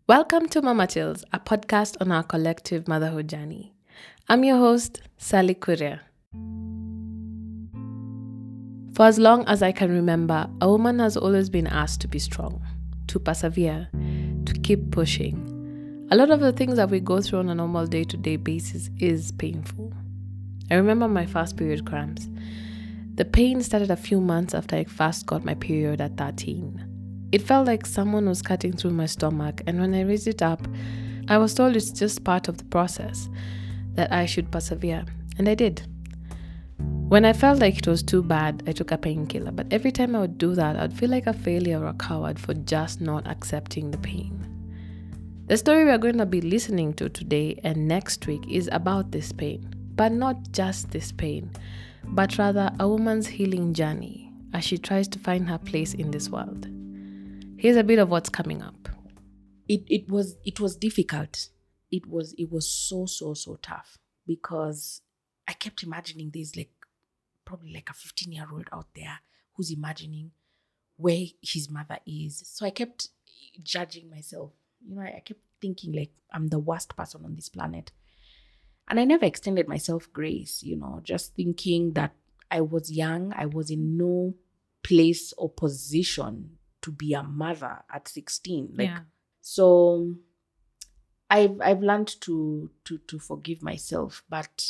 Welcome to Mama Tales, a podcast on our collective motherhood journey. I'm your host, Sally Kuria. For as long as I can remember, a woman has always been asked to be strong, to persevere, to keep pushing. A lot of the things that we go through on a normal day-to-day basis is painful. I remember my first period cramps. The pain started a few months after I first got my period at 13. It felt like someone was cutting through my stomach, and when I raised it up, I was told it's just part of the process, that I should persevere, and I did. When I felt like it was too bad, I took a painkiller, but every time I would do that, I'd feel like a failure or a coward for just not accepting the pain. The story we are going to be listening to today and next week is about this pain, but not just this pain, but rather a woman's healing journey as she tries to find her place in this world. Here's a bit of what's coming up. It was difficult. It was so tough because I kept imagining there's probably a 15-year-old out there who's imagining where his mother is. So I kept judging myself. I kept thinking like I'm the worst person on this planet. And I never extended myself grace, just thinking that I was young. I was in no place or position to be a mother at 16. So I've learned to forgive myself, but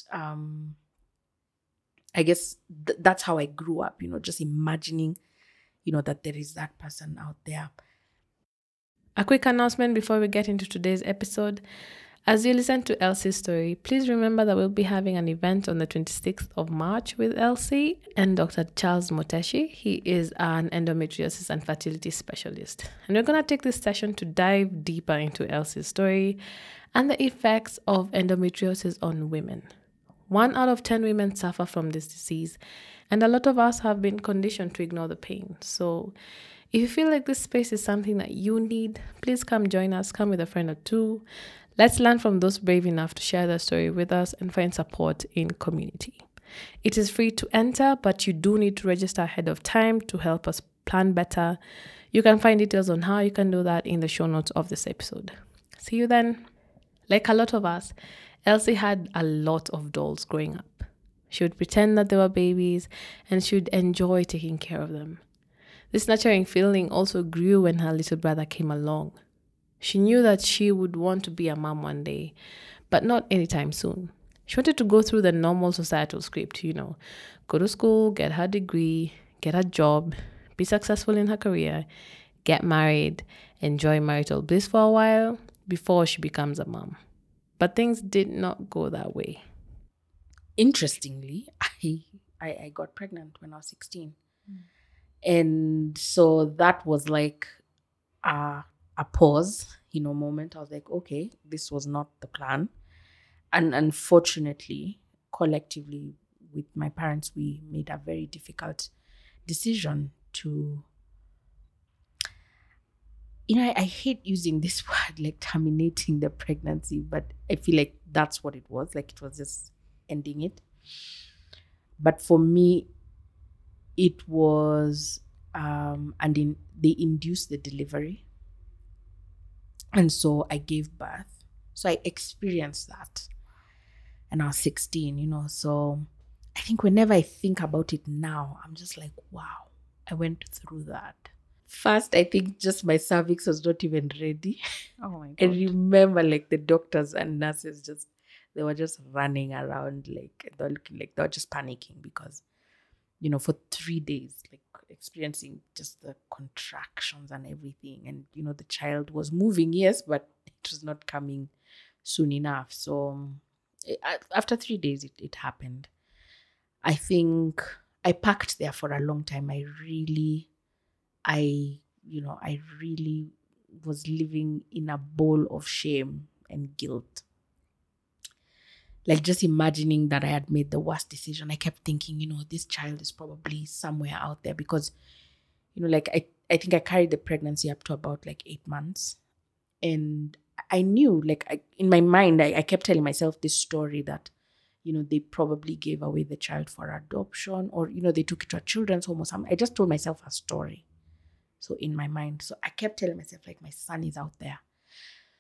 I guess that's how I grew up, just imagining, that there is that person out there. A quick announcement before we get into today's episode. As you listen to Elsie's story, please remember that we'll be having an event on the 26th of March with Elsie and Dr. Charles Moteshi. He is an endometriosis and fertility specialist. And we're going to take this session to dive deeper into Elsie's story and the effects of endometriosis on women. 1 out of 10 women suffer from this disease, and a lot of us have been conditioned to ignore the pain. So if you feel like this space is something that you need, please come join us, come with a friend or two. Let's learn from those brave enough to share their story with us and find support in community. It is free to enter, but you do need to register ahead of time to help us plan better. You can find details on how you can do that in the show notes of this episode. See you then. Like a lot of us, Elsie had a lot of dolls growing up. She would pretend that they were babies and she would enjoy taking care of them. This nurturing feeling also grew when her little brother came along. She knew that she would want to be a mom one day, but not anytime soon. She wanted to go through the normal societal script, go to school, get her degree, get a job, be successful in her career, get married, enjoy marital bliss for a while before she becomes a mom. But things did not go that way. Interestingly, I got pregnant when I was 16. And so that was like a pause, moment. I was like, okay, this was not the plan. And unfortunately, collectively with my parents, we made a very difficult decision to, I hate using this word, like terminating the pregnancy, but I feel like that's what it was. Like it was just ending it. But for me, it was, they induced the delivery. And so I gave birth. So I experienced that. And I was 16, So I think whenever I think about it now, I'm just like, wow, I went through that. First, I think just my cervix was not even ready. Oh my God. I remember the doctors and nurses they were just running around they're looking like they were just panicking because, for 3 days, experiencing just the contractions and everything. And, the child was moving, yes, but it was not coming soon enough. So after 3 days, it happened. I think I packed there for a long time. I really was living in a bowl of shame and guilt. Just imagining that I had made the worst decision. I kept thinking, this child is probably somewhere out there because, I think I carried the pregnancy up to about 8 months. And I knew, in my mind, I kept telling myself this story that, they probably gave away the child for adoption or, they took it to a children's home or something. I just told myself a story. So in my mind, so I kept telling myself my son is out there.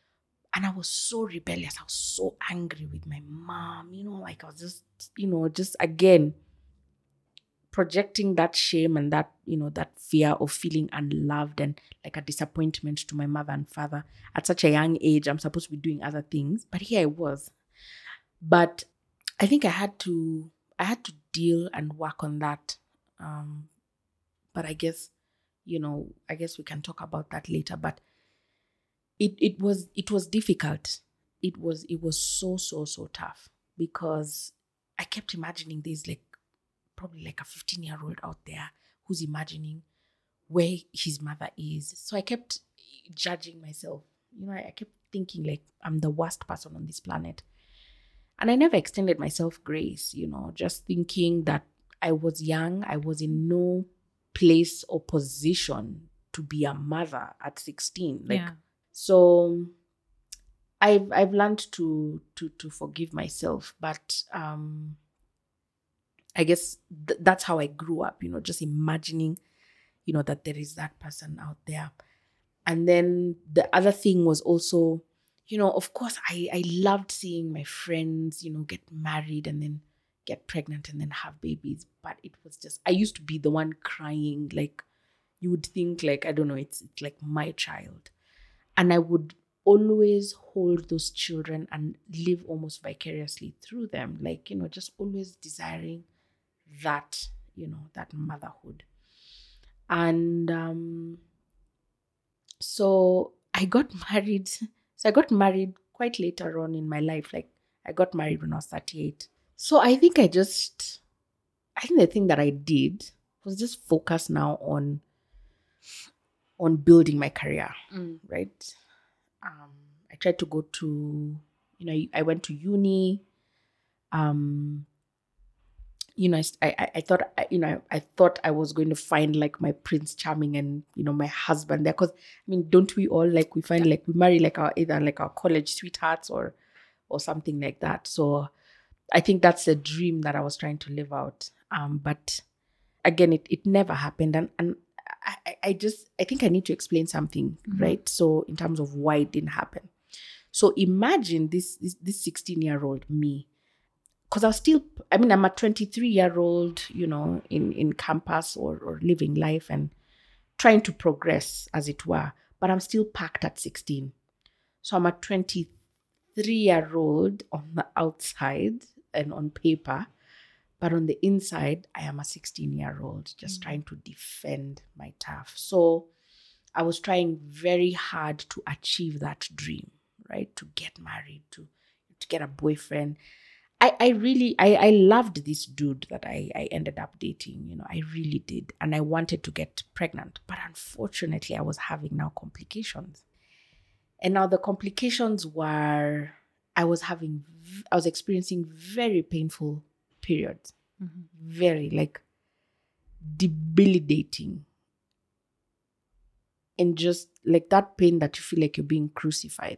And I was so rebellious. I was so angry with my mom, like I was just, just again projecting that shame and that, that fear of feeling unloved and like a disappointment to my mother and father at such a young age. I'm supposed to be doing other things, but here I was. But I think I had to deal and work on that. But I guess we can talk about that later. But it was difficult. It was so tough because I kept imagining there's like probably like a 15-year-old out there who's imagining where his mother is. So I kept judging myself. I kept thinking like I'm the worst person on this planet. And I never extended myself grace, just thinking that I was young. I was in no place or position to be a mother at 16. So I've learned to forgive myself, but I guess that's how I grew up, just imagining, that there is that person out there. And then the other thing was also, of course, I loved seeing my friends, get married and then get pregnant and then have babies. But it was just, I used to be the one crying. Like, you would think like, I don't know, it's like my child. And I would always hold those children and live almost vicariously through them. Like, just always desiring that, that motherhood. And so I got married. So I got married quite later on in my life. Like, I got married when I was 38. So I think the thing that I did was just focus now on building my career, right? I tried to go to, I went to uni. I thought I was going to find like my Prince Charming and, my husband there. Because, don't we all like, we find like, we marry like either like our college sweethearts or something like that. So I think that's a dream that I was trying to live out. But again, it never happened. And I think I need to explain something, right? So in terms of why it didn't happen. So imagine this 16-year-old me, because I was still, I'm a 23-year-old, in campus or living life and trying to progress, as it were, but I'm still packed at 16. So I'm a 23-year-old on the outside and on paper, but on the inside, I am a 16-year-old just trying to defend my turf. So I was trying very hard to achieve that dream, right? To get married, to get a boyfriend. I loved this dude that I ended up dating, I really did. And I wanted to get pregnant. But unfortunately, I was having now complications. And now the complications were, I was experiencing very painful periods. Very, like, debilitating. And just like that pain that you feel like you're being crucified,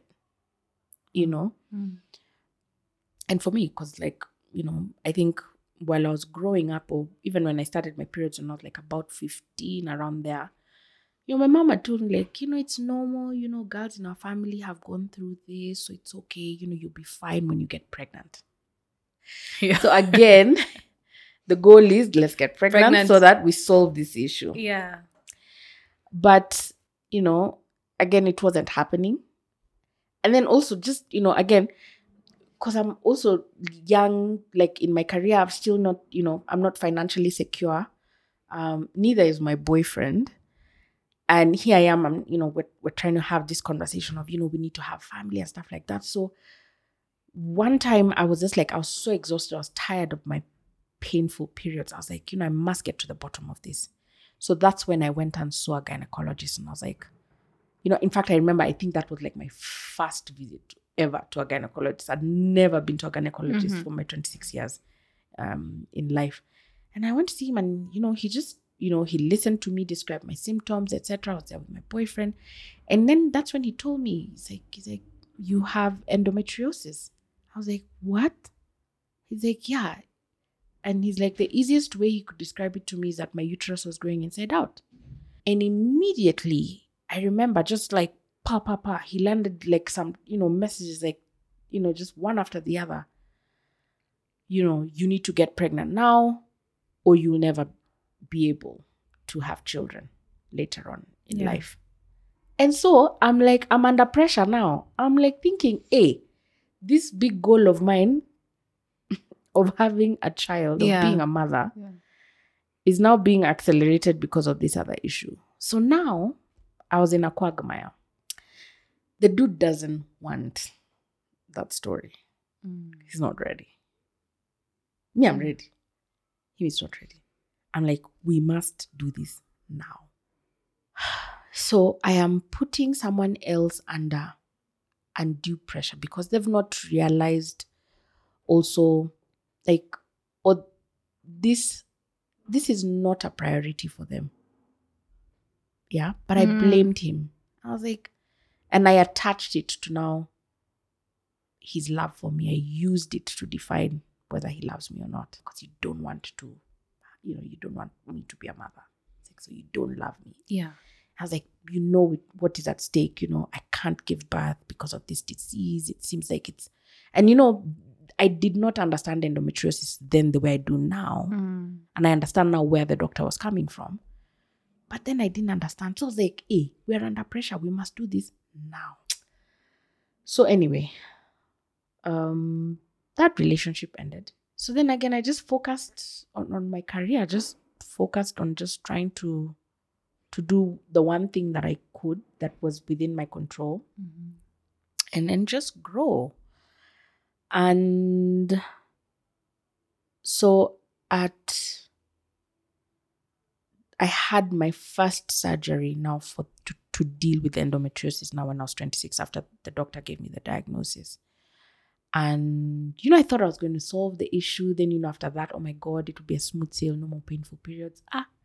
And for me, because like, I think while I was growing up, or even when I started my periods when I was like about 15, around there, my mama told me like, it's normal, girls in our family have gone through this, so it's okay, you'll be fine when you get pregnant. Yeah. So again, the goal is let's get pregnant so that we solve this issue. Yeah. But, again, it wasn't happening. And then also just, again, because I'm also young, like in my career, I'm still not, I'm not financially secure. Neither is my boyfriend. And here I am, we're trying to have this conversation of, we need to have family and stuff like that. So one time I was just like, I was so exhausted. I was tired of my painful periods. I was like, I must get to the bottom of this. So that's when I went and saw a gynecologist. And I was like, in fact, I remember, I think that was like my first visit ever to a gynecologist. I'd never been to a gynecologist for my 26 years in life. And I went to see him and, he just, he listened to me describe my symptoms, etc. I was there with my boyfriend. And then that's when he told me, he's like, you have endometriosis. I was like, what? He's like, yeah. And he's like, the easiest way he could describe it to me is that my uterus was growing inside out. And immediately, I remember just like He landed like some, messages like, just one after the other. You need to get pregnant now or you'll never be able to have children later on in life. And so I'm like, I'm under pressure now. I'm like thinking, hey, this big goal of mine of having a child, of being a mother, is now being accelerated because of this other issue. So now I was in a quagmire. The dude doesn't want that story. He's not ready. Me, I'm ready. He's not ready. I'm like, we must do this now. So I am putting someone else under undue pressure because they've not realized also, like, or this is not a priority for them. Yeah, but I blamed him. I was like, and I attached it to now his love for me. I used it to define whether he loves me or not, because you don't want to, you don't want me to be a mother. It's like, so you don't love me. Yeah. I was like, what is at stake? I can't give birth because of this disease. It seems like it's, and I did not understand endometriosis then the way I do now. And I understand now where the doctor was coming from. But then I didn't understand. So I was like, hey, we're under pressure. We must do this now. So anyway, that relationship ended. So then again, I just focused on my career. Just focused on just trying to do the one thing that I could that was within my control. And then just grow. And so I had my first surgery now to deal with endometriosis now when I was 26, after the doctor gave me the diagnosis. And, I thought I was going to solve the issue. Then, after that, oh my God, it would be a smooth sail, no more painful periods.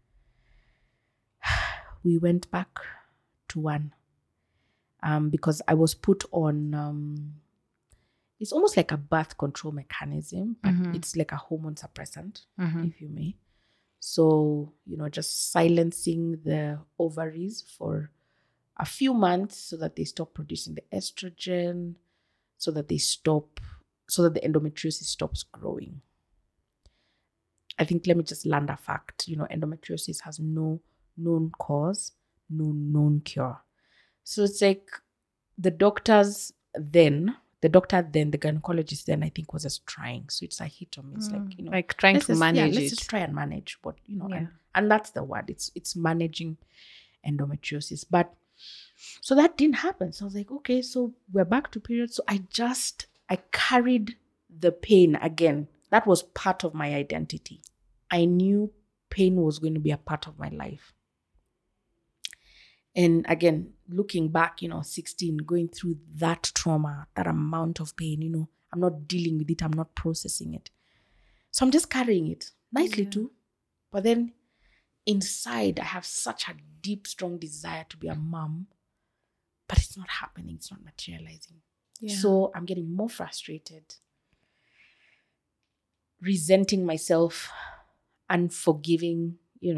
We went back to one because I was put on, it's almost like a birth control mechanism, but it's like a hormone suppressant, if you may. So, just silencing the ovaries for a few months so that they stop producing the estrogen, so that the endometriosis stops growing. I think, let me just land a fact. Endometriosis has no known cause, no known cure. So it's like the gynecologist then, I think, was just trying. So it's a hit or miss, like trying to manage it. Let's just try and manage what, and that's the word. It's managing endometriosis. But so that didn't happen. So I was like, okay, so we're back to periods. So I carried the pain again. That was part of my identity. I knew pain was going to be a part of my life. And again, looking back, 16, going through that trauma, that amount of pain, I'm not dealing with it. I'm not processing it. So I'm just carrying it nicely too. But then inside, I have such a deep, strong desire to be a mom, but it's not happening. It's not materializing. Yeah. So I'm getting more frustrated, resenting myself, unforgiving,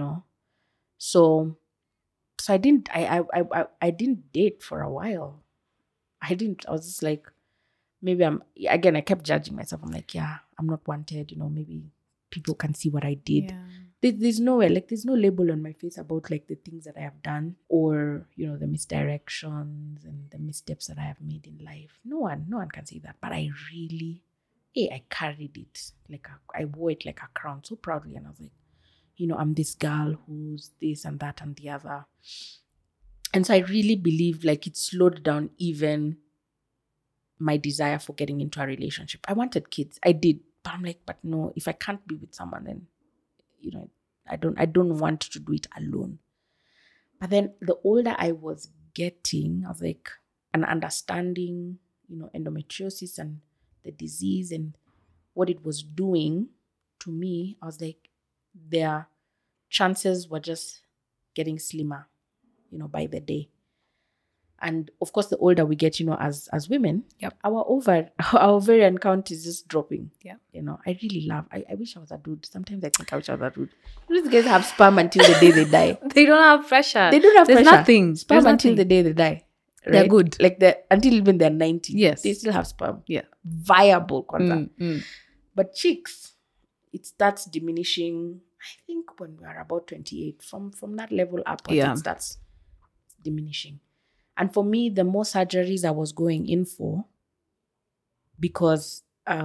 So I didn't date for a while. I was just like, maybe I kept judging myself. I'm like, yeah, I'm not wanted, maybe people can see what I did. Yeah. There's nowhere, there's no label on my face about the things that I have done or, the misdirections and the missteps that I have made in life. No one can see that. But I carried it. I wore it like a crown so proudly. And I was like, I'm this girl who's this and that and the other. And so I really believe it slowed down even my desire for getting into a relationship. I wanted kids. I did. But I'm like, but no, if I can't be with someone, then, I don't want to do it alone. But then the older I was getting, I was like, an understanding, endometriosis and the disease and what it was doing to me, I was like, their chances were just getting slimmer, by the day. And of course, the older we get, as women, our ovarian count is just dropping. Yeah. I really love, I wish I was a dude. Sometimes I think I wish I was a dude. These guys have sperm until the day they die. They don't have pressure. There's nothing. Sperm until the day they die. They're right? good. Like until even they're 90. Yes. They still have sperm. Yeah. Viable kwanza. Mm. But chicks, it starts diminishing, I think, when we are about 28. From that level upwards, Yeah. it starts diminishing. And for me, the more surgeries I was going in for, because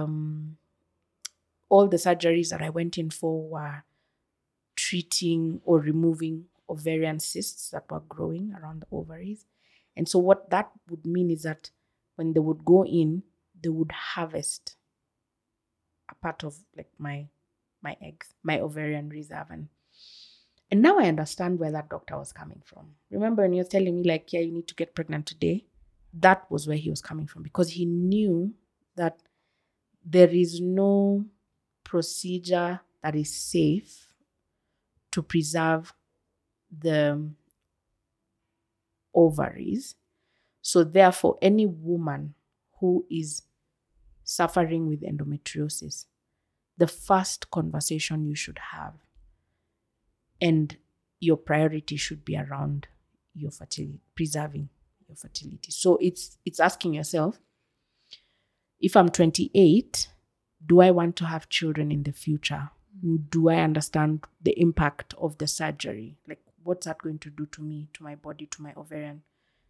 all the surgeries that I went in for were treating or removing ovarian cysts that were growing around the ovaries. And so what that would mean is that when they would go in, they would harvest a part of like my eggs, my ovarian reserve. And now I understand where that doctor was coming from. Remember when he was telling me like, yeah, you need to get pregnant today? That was where he was coming from, because he knew that there is no procedure that is safe to preserve the ovaries. So therefore, any woman who is suffering with endometriosis, the first conversation you should have and your priority should be around your fertility, preserving your fertility. So it's asking yourself, if I'm 28, do I want to have children in the future? Do I understand the impact of the surgery? Like, what's that going to do to me, to my body, to my ovarian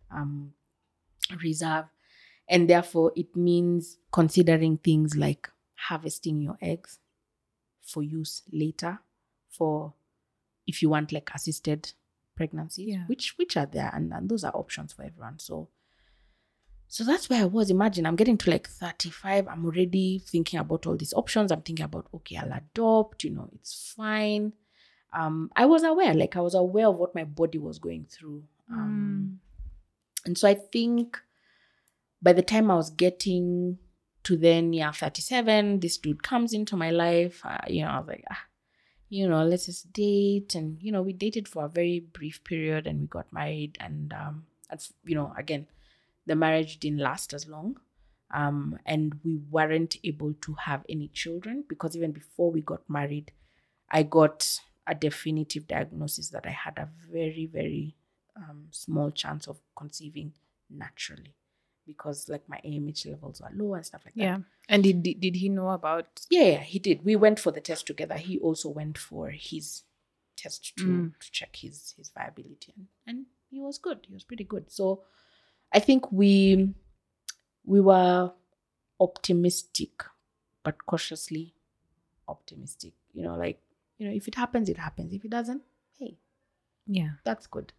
reserve? And therefore, it means considering things like harvesting your eggs for use later, for if you want like assisted pregnancies, which are there, and those are options for everyone. So that's where I was. Imagine I'm getting to like 35. I'm already thinking about all these options. I'm thinking about, okay, I'll adopt, it's fine. I was aware of what my body was going through. And so I think by the time I was getting to then, 37, this dude comes into my life. I was like, let's just date. And, we dated for a very brief period and we got married. And, again, the marriage didn't last as long. And we weren't able to have any children, because even before we got married, I got a definitive diagnosis that I had a very, very small chance of conceiving naturally, because like my AMH levels were low and stuff like that. Yeah. And did he know about? Yeah, he did. We went for the test together. He also went for his test to check his viability, and he was good. He was pretty good. So I think we were optimistic, but cautiously optimistic. If it happens, it happens. If it doesn't, hey, yeah, that's good.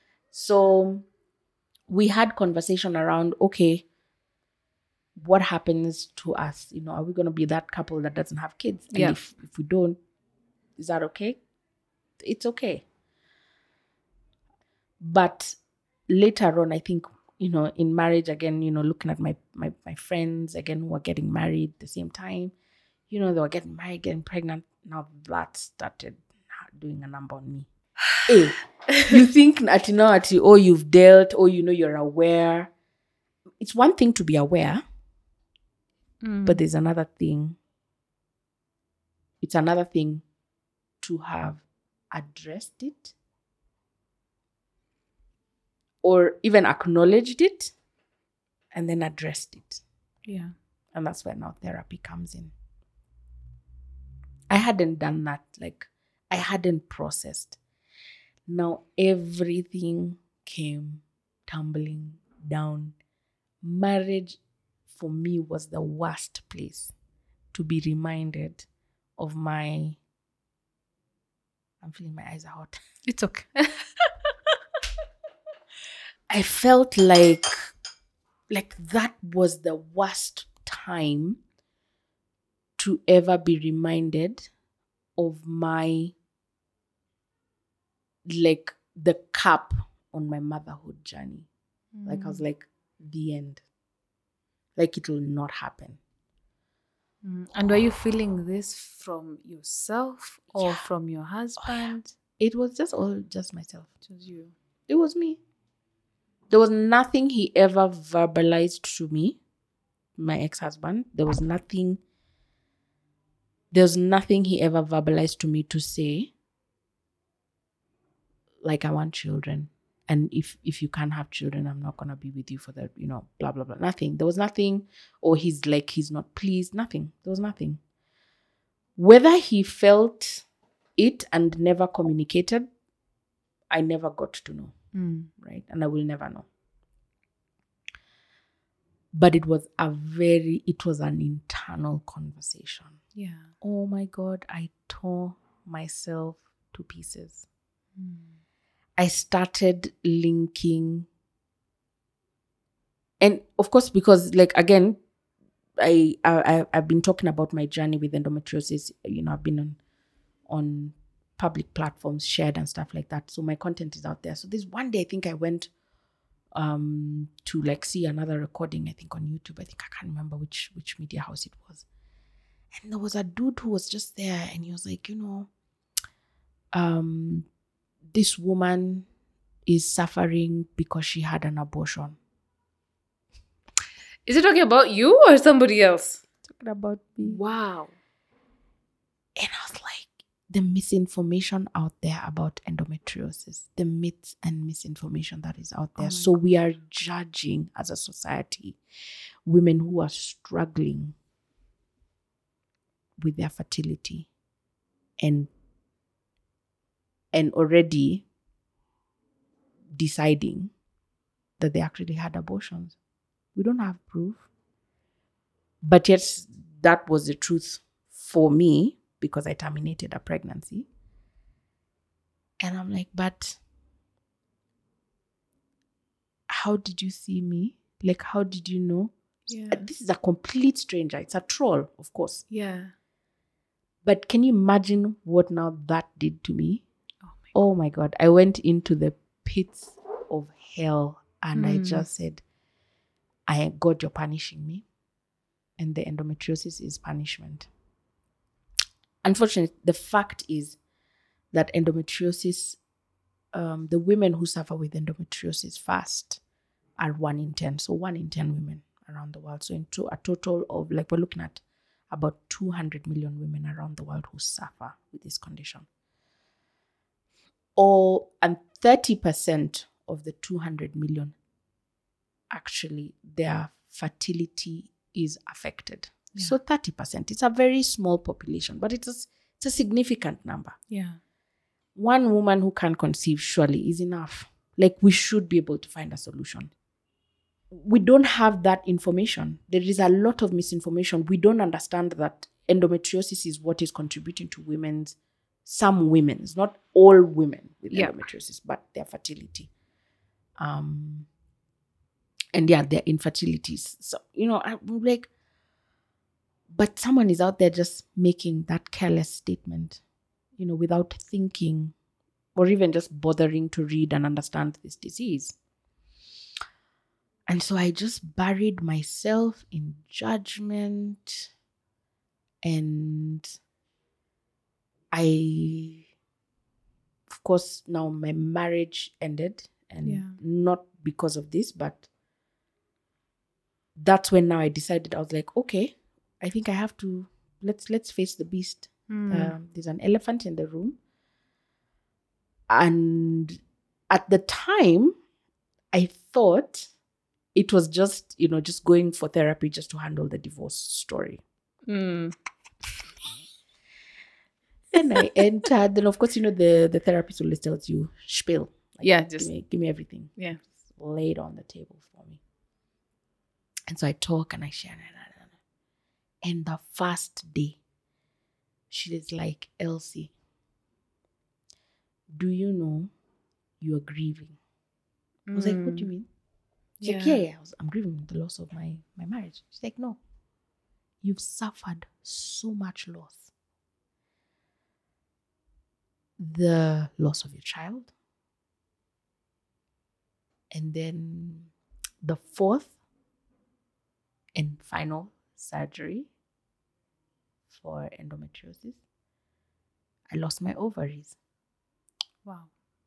So we had conversation around, okay, what happens to us? Are we going to be that couple that doesn't have kids? And if we don't, is that okay? It's okay. But later on, I think, in marriage, again, looking at my friends, again, who are getting married at the same time, they were getting married, getting pregnant. Now that started doing a number on me. Hey, you think you've dealt, or you're aware. It's one thing to be aware, but there's another thing. It's another thing to have addressed it, or even acknowledged it, and then addressed it. Yeah. And that's where now therapy comes in. I hadn't done that. Like, I hadn't processed. Now everything came tumbling down. Marriage for me was the worst place to be reminded of I'm feeling my eyes are hot. It's okay. I felt like that was the worst time to ever be reminded of my, like, the cap on my motherhood journey. Like, I was like, the end. Like, it will not happen. And were you feeling this from yourself or from your husband? It was just myself. It was you. It was me. There was nothing he ever verbalized to me, my ex-husband. There was nothing he ever verbalized to me to say, like, I want children. and if you can't have children, I'm not gonna be with you for the, blah blah blah. Nothing. There was nothing. Or he's not pleased. Nothing. There was nothing. Whether he felt it and never communicated, I never got to know. Right? And I will never know. But it was an internal conversation. Yeah. Oh my God, I tore myself to pieces. I started linking. And of course, because again, I've been talking about my journey with endometriosis. I've been on public platforms, shared and stuff like that. So my content is out there. So this one day, I think I went to see another recording, I think on YouTube. I think I can't remember which media house it was. And there was a dude who was just there, and he was like, this woman is suffering because she had an abortion. Is it talking about you or somebody else? Talking about me. Wow. And I was like, the misinformation out there about endometriosis, the myths and misinformation that is out there. So we are judging as a society women who are struggling with their fertility and already deciding that they actually had abortions. We don't have proof. But yet that was the truth for me, because I terminated a pregnancy. And I'm like, but how did you see me? How did you know? Yeah. This is a complete stranger. It's a troll, of course. Yeah. But can you imagine what now that did to me? Oh my God. I went into the pits of hell, and I just said, God, you're punishing me. And the endometriosis is punishment. Unfortunately, the fact is that endometriosis, the women who suffer with endometriosis first are 1 in 10. So 1 in 10 women around the world. So into a total of, we're looking at about 200 million women around the world who suffer with this condition. And 30% of the 200 million, actually, their fertility is affected. Yeah. So 30%, it's a very small population, but it's a significant number. Yeah. One woman who can conceive surely is enough. We should be able to find a solution. We don't have that information. There is a lot of misinformation. We don't understand that endometriosis is what is contributing to some women's, not all women with endometriosis, but their fertility. And their infertilities. So, I'm like, but someone is out there just making that careless statement, without thinking or even just bothering to read and understand this disease. And so I just buried myself in judgment, and of course, now my marriage ended, and not because of this, but that's when now I decided, I was like, okay, I think I have to, let's face the beast. There's an elephant in the room. And at the time, I thought it was just going for therapy just to handle the divorce story. And I entered, then of course, the therapist always tells you, spiel. Just give me everything. Yeah. Just lay it on the table for me. And so I talk and I share. And the first day, she is like, Elsie, do you know you are grieving? I was like, what do you mean? She's like, yeah. I'm grieving the loss of my marriage. She's like, no, you've suffered so much loss. The loss of your child. And then the fourth and final surgery for endometriosis, I lost my ovaries. Wow.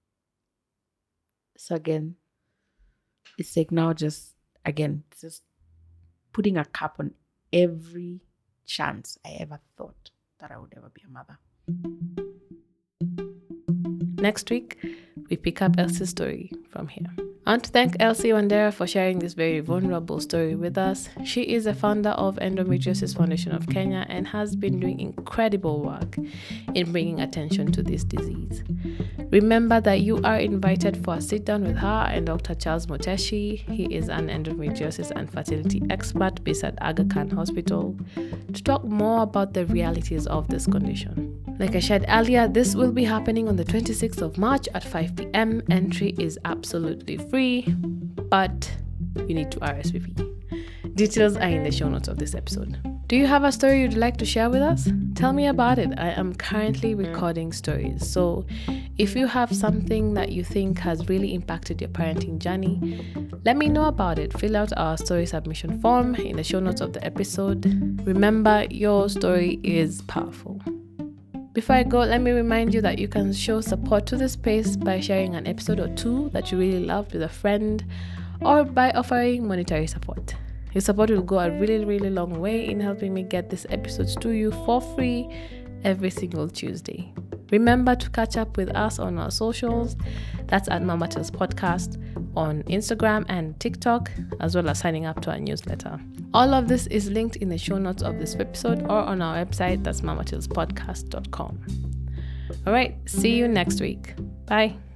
So again, it's now just putting a cap on every chance I ever thought that I would ever be a mother. Next week, we pick up Elsie's story from here. I want to thank Elsie Wandera for sharing this very vulnerable story with us. She is a founder of Endometriosis Foundation of Kenya and has been doing incredible work in bringing attention to this disease. Remember that you are invited for a sit down with her and Dr. Charles Moteshi. He is an endometriosis and fertility expert based at Aga Khan Hospital to talk more about the realities of this condition. Like I shared earlier, this will be happening on the 26th of March at 5 p.m. Entry is absolutely free, but you need to RSVP. Details are in the show notes of this episode. Do you have a story you'd like to share with us? Tell me about it. I am currently recording stories. So if you have something that you think has really impacted your parenting journey, let me know about it. Fill out our story submission form in the show notes of the episode. Remember, your story is powerful. Before I go, let me remind you that you can show support to the space by sharing an episode or two that you really loved with a friend, or by offering monetary support. Your support will go a really, really long way in helping me get these episodes to you for free every single Tuesday. Remember to catch up with us on our socials. That's at Mama Tales Podcast on Instagram and TikTok, as well as signing up to our newsletter. All of this is linked in the show notes of this episode or on our website, that's mamatalespodcast.com. All right, see you next week. Bye.